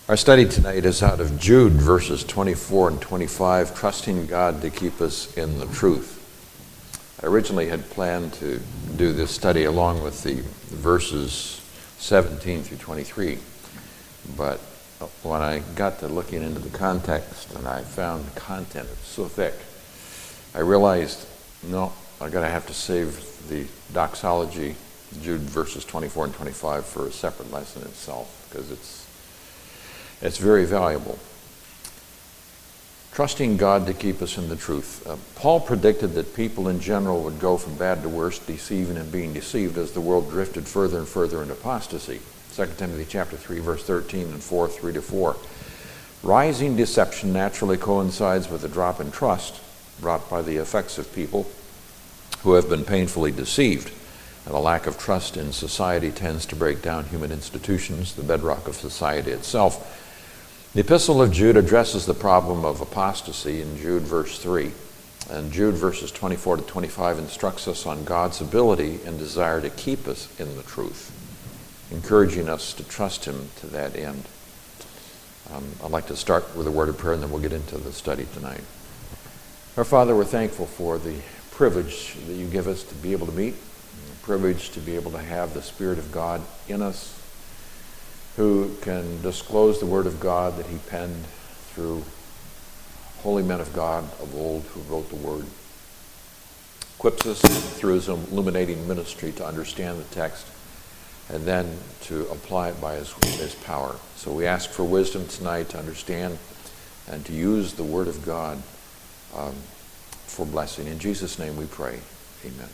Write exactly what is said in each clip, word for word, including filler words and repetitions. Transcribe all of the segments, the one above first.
Our study tonight is out of Jude, verses twenty-four and twenty-five, trusting God to keep us in the truth. I originally had planned to do this study along with the verses seventeen through twenty-three, but when I got to looking into the context and I found the content so thick, I realized, no, I'm going to have to save the doxology, Jude verses twenty-four and twenty-five, for a separate lesson itself, because it's It's very valuable. Trusting God to keep us in the truth. Uh, Paul predicted that people in general would go from bad to worse, deceiving and being deceived as the world drifted further and further into apostasy. Second Timothy chapter three, verse thirteen and four, three to four. Rising deception naturally coincides with a drop in trust brought by the effects of people who have been painfully deceived. And a lack of trust in society tends to break down human institutions, the bedrock of society itself. The Epistle of Jude addresses the problem of apostasy in Jude verse three. And Jude verses twenty-four to twenty-five instructs us on God's ability and desire to keep us in the truth, encouraging us to trust Him to that end. Um, I'd like to start with a word of prayer, and then we'll get into the study tonight. Our Father, we're thankful for the privilege that you give us to be able to meet, the privilege to be able to have the Spirit of God in us, who can disclose the Word of God that He penned through holy men of God of old who wrote the Word. Equips us through His illuminating ministry to understand the text and then to apply it by His, His power. So we ask for wisdom tonight to understand and to use the Word of God um, for blessing. In Jesus' name we pray. Amen.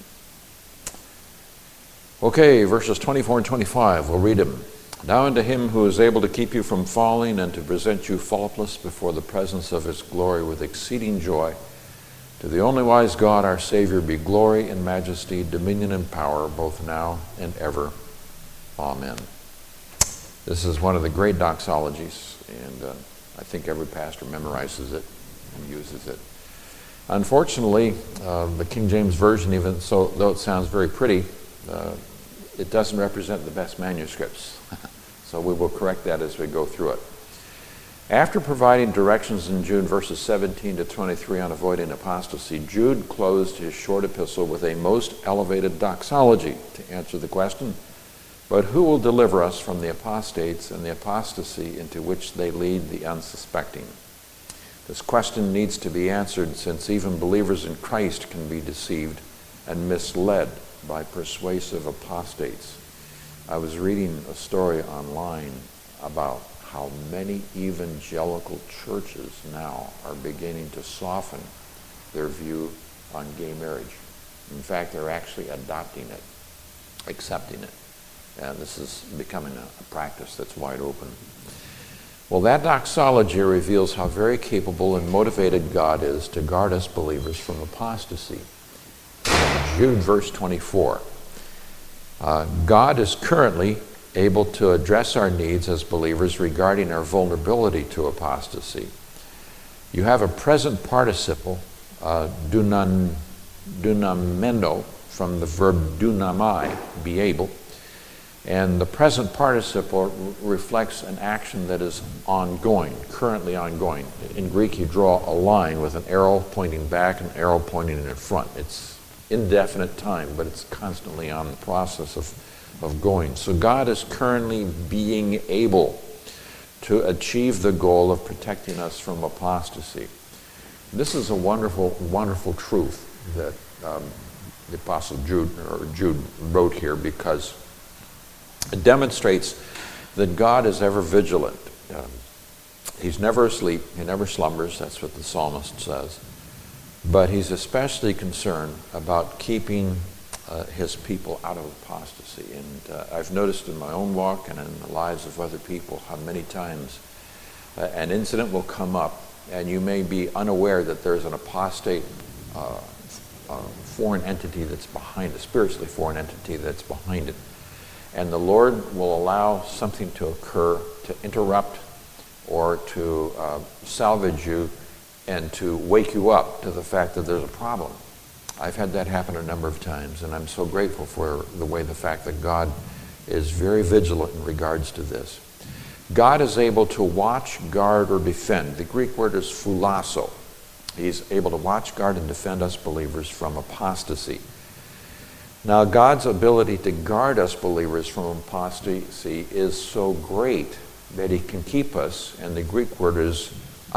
Okay, verses twenty-four and twenty-five, we'll read them. Now unto Him who is able to keep you from falling and to present you faultless before the presence of His glory with exceeding joy, to the only wise God our Savior be glory and majesty, dominion and power, both now and ever. Amen. This is one of the great doxologies, and uh, I think every pastor memorizes it and uses it. Unfortunately, uh, the King James Version, even so, though it sounds very pretty, uh, it doesn't represent the best manuscripts. So we will correct that as we go through it. After providing directions in Jude verses seventeen to twenty-three on avoiding apostasy, Jude closed his short epistle with a most elevated doxology to answer the question, but who will deliver us from the apostates and the apostasy into which they lead the unsuspecting? This question needs to be answered, since even believers in Christ can be deceived and misled by persuasive apostates. I was reading a story online about how many evangelical churches now are beginning to soften their view on gay marriage. In fact, they're actually adopting it, accepting it. And this is becoming a, a practice that's wide open. Well, that doxology reveals how very capable and motivated God is to guard us believers from apostasy. Jude verse twenty-four. Uh, God is currently able to address our needs as believers regarding our vulnerability to apostasy. You have a present participle, uh, dunan, dunamendo, from the verb dunamai, be able, and the present participle reflects an action that is ongoing, currently ongoing. In Greek, you draw a line with an arrow pointing back and an arrow pointing in front. It's indefinite time, but it's constantly on the process of, of going. So God is currently being able to achieve the goal of protecting us from apostasy. This is a wonderful, wonderful truth that um, the Apostle Jude, or Jude wrote here, because it demonstrates that God is ever vigilant. Um, he's never asleep, he never slumbers, that's what the psalmist says. But he's especially concerned about keeping uh, his people out of apostasy. And uh, I've noticed in my own walk and in the lives of other people how many times uh, an incident will come up and you may be unaware that there's an apostate uh, uh, foreign entity that's behind it, spiritually foreign entity that's behind it. And the Lord will allow something to occur to interrupt or to uh, salvage you and to wake you up to the fact that there's a problem. I've had that happen a number of times, and I'm so grateful for the way the fact that God is very vigilant in regards to this. God is able to watch, guard, or defend. The Greek word is phulasso. He's able to watch, guard, and defend us believers from apostasy. Now, God's ability to guard us believers from apostasy is so great that he can keep us, and the Greek word is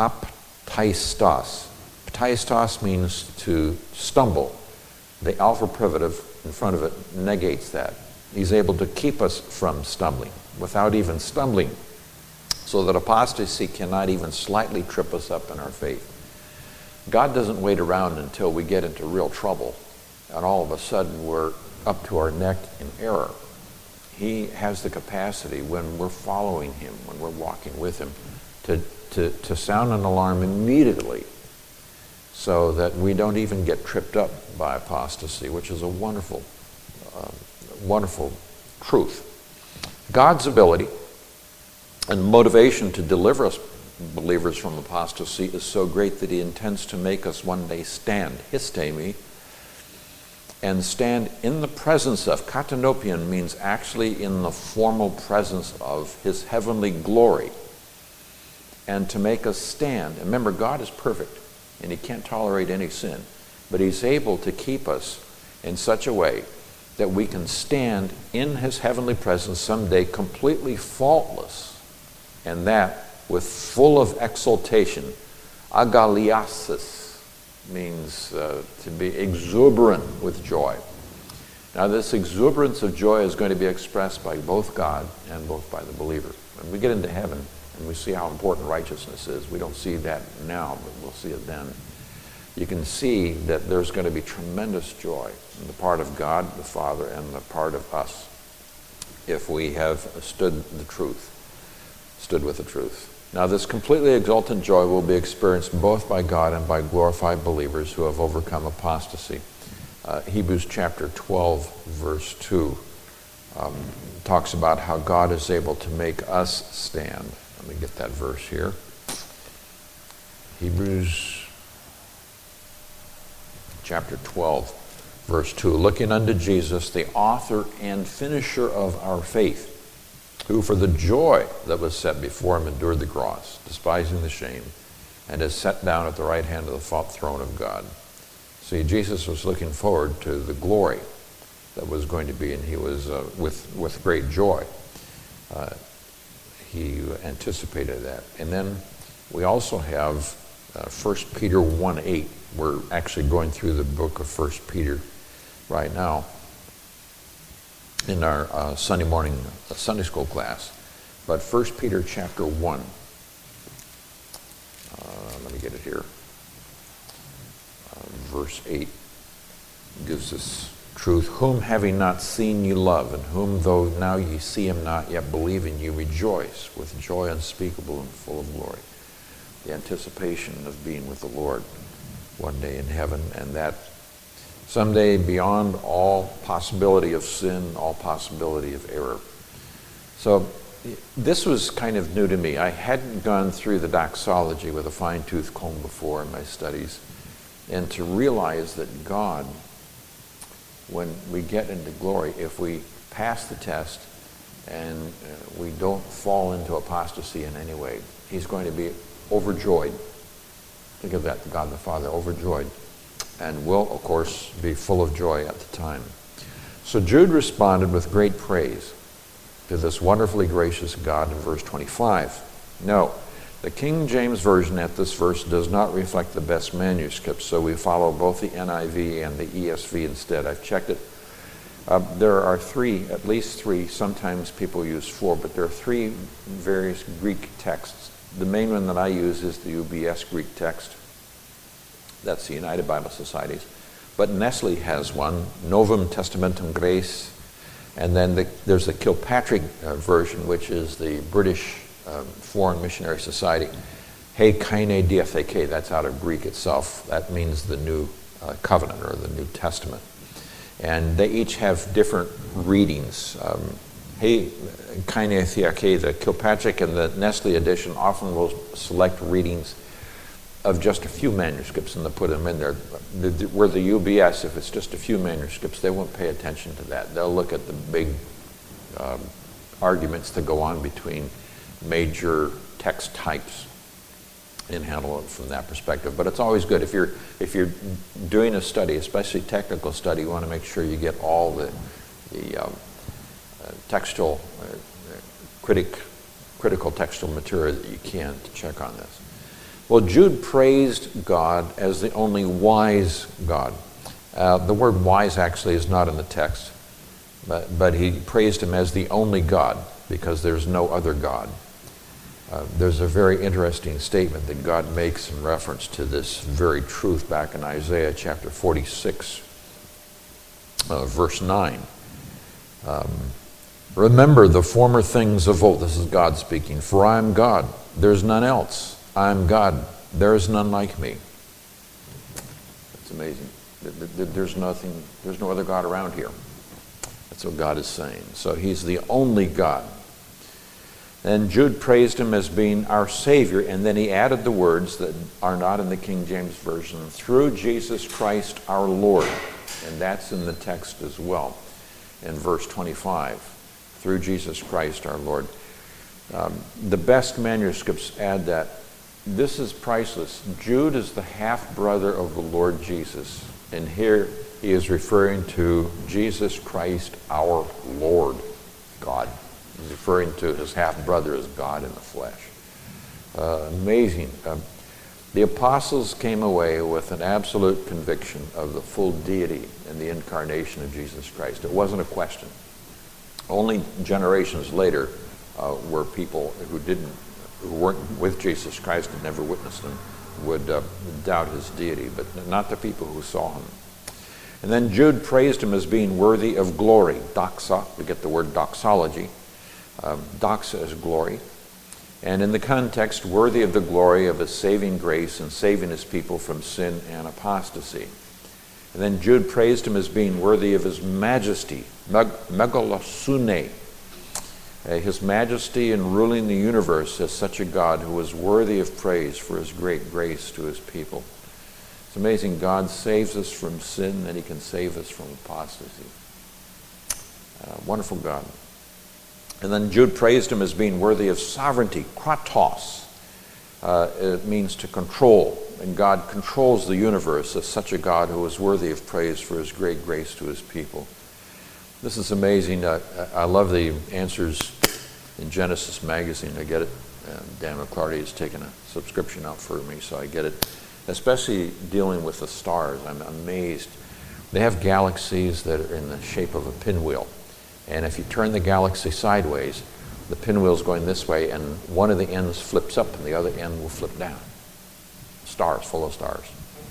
aptaistos. Aptaistos means to stumble. The alpha privative in front of it negates that. He's able to keep us from stumbling without even stumbling, so that apostasy cannot even slightly trip us up in our faith. God doesn't wait around until we get into real trouble and all of a sudden we're up to our neck in error. He has the capacity when we're following him, when we're walking with him, to, to, to sound an alarm immediately so that we don't even get tripped up by apostasy, which is a wonderful, uh, wonderful truth. God's ability and motivation to deliver us believers from apostasy is so great that he intends to make us one day stand, histemi, and stand in the presence of, katanopian means actually in the formal presence of his heavenly glory, and to make us stand. And remember, God is perfect, and he can't tolerate any sin, but he's able to keep us in such a way that we can stand in his heavenly presence someday completely faultless, and that with full of exultation. Agaliasis means uh, to be exuberant with joy. Now, this exuberance of joy is going to be expressed by both God and both by the believer. When we get into heaven and we see how important righteousness is, we don't see that now, but we'll see it then. You can see that there's going to be tremendous joy on the part of God the Father and the part of us if we have stood the truth, stood with the truth. Now, this completely exultant joy will be experienced both by God and by glorified believers who have overcome apostasy. Uh, Hebrews chapter twelve, verse two, um, talks about how God is able to make us stand. Let me get that verse here. Hebrews chapter twelve, verse two. Looking unto Jesus, the author and finisher of our faith, who for the joy that was set before him endured the cross, despising the shame, and is set down at the right hand of the throne of God. See, Jesus was looking forward to the glory that was going to be, and he was uh, with, with great joy. Uh, he anticipated that. And then we also have uh, First Peter one eight. We're actually going through the book of First Peter right now in our uh, Sunday morning uh, Sunday school class. But First Peter chapter one, uh, let me get it here, uh, verse eight gives us truth. Whom having not seen ye love, and whom though now ye see him not, yet believing ye rejoice with joy unspeakable and full of glory. The anticipation of being with the Lord one day in heaven, and that someday beyond all possibility of sin, all possibility of error. So this was kind of new to me. I hadn't gone through the doxology with a fine-tooth comb before in my studies, and to realize that God, when we get into glory, if we pass the test and uh, we don't fall into apostasy in any way, he's going to be overjoyed. Think of that, God the Father, overjoyed, and will, of course, be full of joy at the time. So Jude responded with great praise to this wonderfully gracious God in verse twenty-five. No, the King James Version at this verse does not reflect the best manuscripts, so we follow both the N I V and the E S V instead. I've checked it. Uh, there are three, at least three, sometimes people use four, but there are three various Greek texts. The main one that I use is the U B S Greek text. That's the United Bible Societies. But Nestle has one, Novum Testamentum Grace, and then the, there's the Kilpatrick uh, version, which is the British uh, Foreign Missionary Society. He Kaine Diatheke, that's out of Greek itself. That means the New uh, Covenant or the New Testament. And they each have different readings. Um, He Kaine Diatheke, the Kilpatrick and the Nestle edition often will select readings of just a few manuscripts and they'll put them in there. The, the, where the U B S, if it's just a few manuscripts, they won't pay attention to that. They'll look at the big um, arguments that go on between major text types and handle it from that perspective. But it's always good if you're if you're doing a study, especially technical study, you want to make sure you get all the the um, uh, textual uh, critic critical textual material that you can to check on this. Well, Jude praised God as the only wise God. Uh, the word wise actually is not in the text, but but he praised him as the only God because there's no other God. Uh, there's a very interesting statement that God makes in reference to this very truth back in Isaiah chapter forty-six, uh, verse nine. Um, Remember the former things of old. This is God speaking. For I am God. There's none else. I am God. There is none like me. It's amazing. There's nothing, there's no other God around here. That's what God is saying. So he's the only God. And Jude praised him as being our Savior, and then he added the words that are not in the King James Version, through Jesus Christ our Lord. And that's in the text as well, in verse twenty-five, through Jesus Christ our Lord. Um, the best manuscripts add that. This is priceless. Jude is the half-brother of the Lord Jesus, and here he is referring to Jesus Christ our Lord, God. He's referring to his half-brother as God in the flesh. Uh, amazing. Uh, the apostles came away with an absolute conviction of the full deity and the incarnation of Jesus Christ. It wasn't a question. Only generations later uh, were people who didn't, who weren't with Jesus Christ and never witnessed him, would uh, doubt his deity, but not the people who saw him. And then Jude praised him as being worthy of glory. Doxa, we get the word doxology. Um, doxa is glory. And in the context, worthy of the glory of his saving grace and saving his people from sin and apostasy. And then Jude praised him as being worthy of his majesty, meg- megalosune, uh, his majesty in ruling the universe as such a God who was worthy of praise for his great grace to his people. It's amazing. God saves us from sin, and he can save us from apostasy. Uh, wonderful God. And then Jude praised him as being worthy of sovereignty, kratos. Uh, it means to control, and God controls the universe as such a God who is worthy of praise for his great grace to his people. This is amazing. Uh, I love the answers in Genesis magazine. I get it. Uh, Dan McClarty has taken a subscription out for me, so I get it. Especially dealing with the stars. I'm amazed. They have galaxies that are in the shape of a pinwheel. And if you turn the galaxy sideways, the pinwheel's going this way, and one of the ends flips up and the other end will flip down. Stars, full of stars.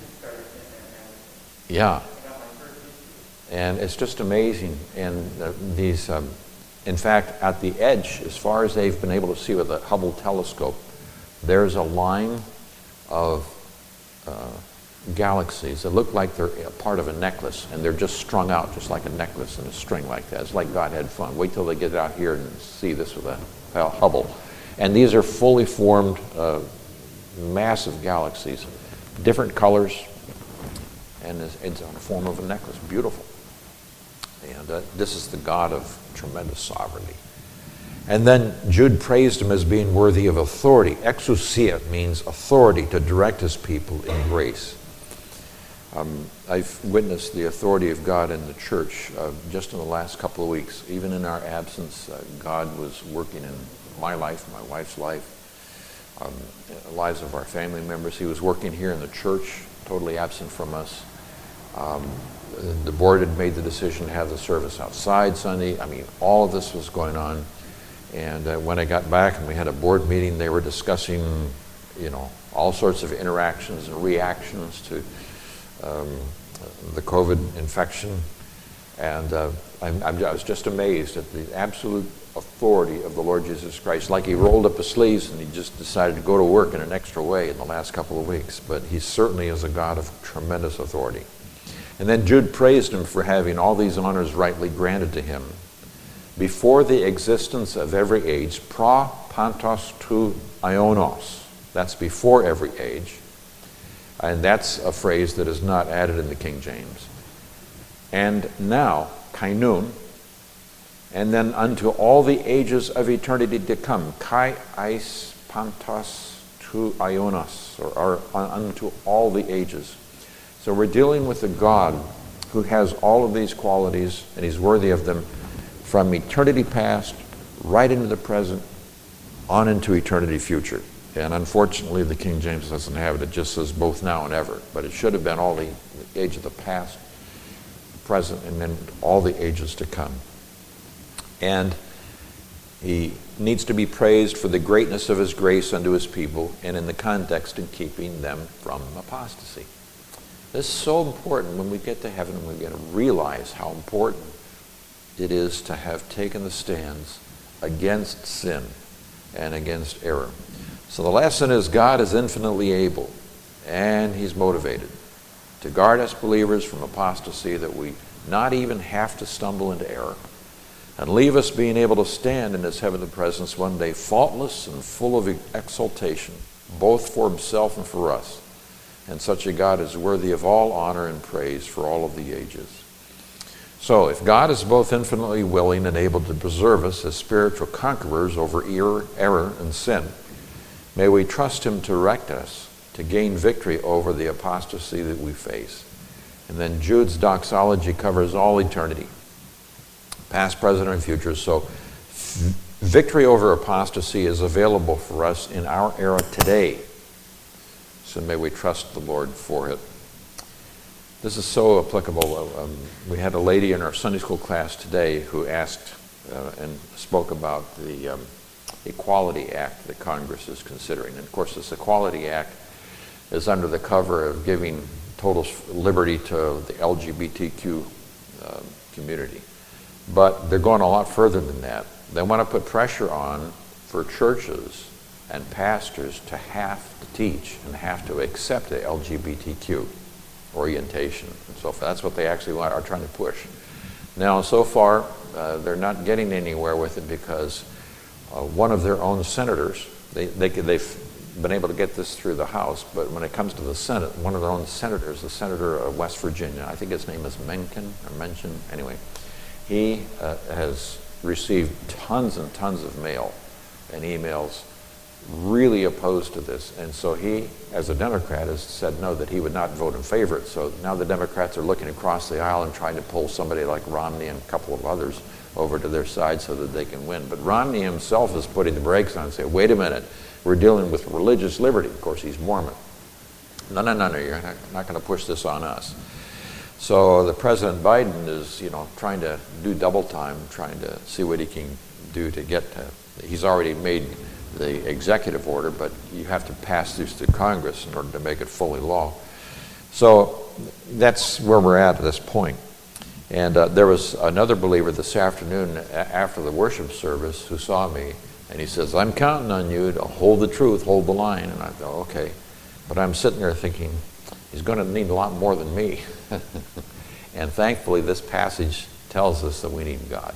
Yeah. And it's just amazing. And uh, these, um, in fact, at the edge, as far as they've been able to see with the Hubble telescope, there's a line of uh, galaxies that look like they're a part of a necklace, and they're just strung out just like a necklace and a string like that. It's like God had fun. Wait till they get out here and see this with a Hubble. And these are fully formed, uh, massive galaxies, different colors, and it's, it's on the form of a necklace. Beautiful. And uh, this is the God of tremendous sovereignty. And then Jude praised him as being worthy of authority. Exousia means authority to direct his people in grace. Um, I've witnessed the authority of God in the church uh, just in the last couple of weeks. Even in our absence, uh, God was working in my life, my wife's life, um, the lives of our family members. He was working here in the church, totally absent from us. Um, the board had made the decision to have the service outside Sunday. I mean, all of this was going on. And uh, when I got back and we had a board meeting, they were discussing, you know, all sorts of interactions and reactions to um, the COVID infection. And uh, I, I was just amazed at the absolute authority of the Lord Jesus Christ. Like he rolled up his sleeves and he just decided to go to work in an extra way in the last couple of weeks. But he certainly is a God of tremendous authority. And then Jude praised him for having all these honors rightly granted to him before the existence of every age, pra pantos tu ionos. That's before every age. And that's a phrase that is not added in the King James. And now, kainun, And then unto all the ages of eternity to come. Kai eis pantos tu ionos, or, or unto all the ages. So we're dealing with a God who has all of these qualities, and he's worthy of them from eternity past, right into the present, on into eternity future. And unfortunately, the King James doesn't have it. It just says both now and ever. But it should have been all the, the age of the past, present, and then all the ages to come. And he needs to be praised for the greatness of his grace unto his people, and in the context in keeping them from apostasy. This is so important. When we get to heaven, we're going to realize how important it is to have taken the stands against sin and against error. So the lesson is God is infinitely able, and he's motivated to guard us believers from apostasy, that we not even have to stumble into error, and leave us being able to stand in his heavenly presence one day faultless and full of exultation, both for himself and for us. And such a God is worthy of all honor and praise for all of the ages. So if God is both infinitely willing and able to preserve us as spiritual conquerors over error, error and sin, may we trust him to direct us to gain victory over the apostasy that we face. And then Jude's doxology covers all eternity, past, present, and future. So victory over apostasy is available for us in our era today. So may we trust the Lord for it. This is so applicable. Um, we had a lady in our Sunday school class today who asked uh, and spoke about the um, Equality Act that Congress is considering. And of course, this Equality Act is under the cover of giving total liberty to the L G B T Q uh, community. But they're going a lot further than that. They want to put pressure on for churches and pastors to have to teach and have to accept the L G B T Q orientation and so forth. That's what they actually want, are trying to push. Now, so far, uh, they're not getting anywhere with it because uh, one of their own senators, they, they, they've been able to get this through the House, but when it comes to the Senate, one of their own senators, the senator of West Virginia, I think his name is Mencken, or Mencken, anyway, he uh, has received tons and tons of mail and emails really opposed to this. And so he, as a Democrat, has said no, that he would not vote in favor of it. So now the Democrats are looking across the aisle and trying to pull somebody like Romney and a couple of others over to their side so that they can win. But Romney himself is putting the brakes on and saying, wait a minute, we're dealing with religious liberty. Of course, he's Mormon. No, no, no, no, you're not, not going to push this on us. So the President Biden is, you know, trying to do double time, trying to see what he can do to get to, he's already made the executive order, but you have to pass this to Congress in order to make it fully law. So that's where we're at at this point. And uh, there was another believer this afternoon after the worship service who saw me, and he says, I'm counting on you to hold the truth, hold the line. And I thought, okay. But I'm sitting there thinking, he's going to need a lot more than me. And thankfully, this passage tells us that we need God.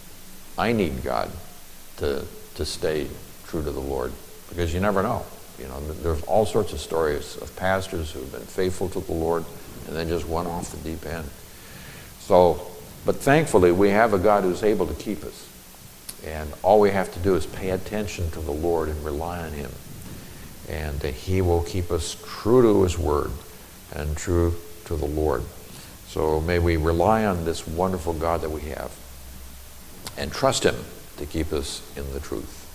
I need God to, to stay true to the Lord, because you never know. You know, there's all sorts of stories of pastors who have been faithful to the Lord and then just went off the deep end. So, but thankfully, we have a God who's able to keep us. And all we have to do is pay attention to the Lord and rely on him. And he will keep us true to his word and true to the Lord. So may we rely on this wonderful God that we have and trust him to keep us in the truth.